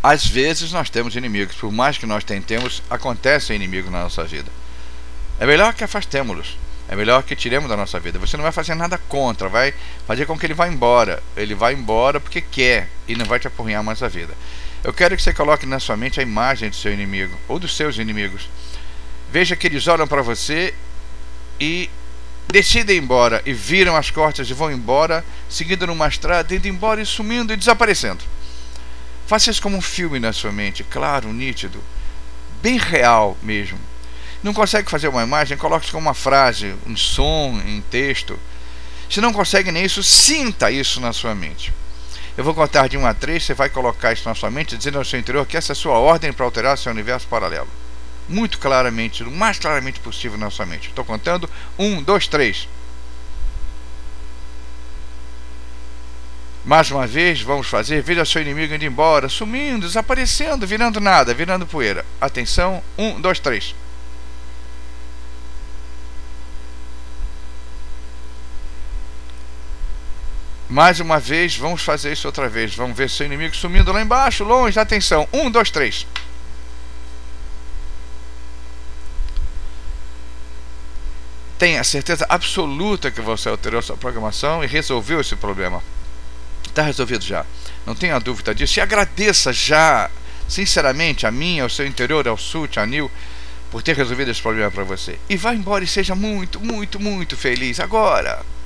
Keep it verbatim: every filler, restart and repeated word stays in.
Às vezes nós temos inimigos, por mais que nós tentemos, acontece um inimigo na nossa vida. É melhor que afastemos-los, é melhor que tiremos da nossa vida. Você não vai fazer nada contra, vai fazer com que ele vá embora. Ele vai embora porque quer e não vai te apurrinhar mais a vida. Eu quero que você coloque na sua mente a imagem do seu inimigo, ou dos seus inimigos. Veja que eles olham para você e decidem ir embora, e viram as costas e vão embora, seguindo numa estrada, indo embora e sumindo e desaparecendo. Faça isso como um filme na sua mente, claro, nítido, bem real mesmo. Não consegue fazer uma imagem? Coloque isso como uma frase, um som, em texto. Se não consegue nem isso, sinta isso na sua mente. Eu vou contar de um a três, você vai colocar isso na sua mente, dizendo ao seu interior que essa é a sua ordem para alterar seu universo paralelo. Muito claramente, o mais claramente possível na sua mente. Estou contando. Um, dois, três. Mais uma vez, vamos fazer. Veja seu inimigo indo embora, sumindo, desaparecendo, virando nada, virando poeira. Atenção. Um, dois, três. Mais uma vez, vamos fazer isso outra vez. Vamos ver seu inimigo sumindo lá embaixo, longe. Atenção. Um, dois, três. Tenha certeza absoluta que você alterou sua programação e resolveu esse problema. Está resolvido já. Não tenha dúvida disso. E agradeça já, sinceramente, a mim, ao seu interior, ao Sut, a Nil, por ter resolvido esse problema para você. E vá embora e seja muito, muito, muito feliz agora.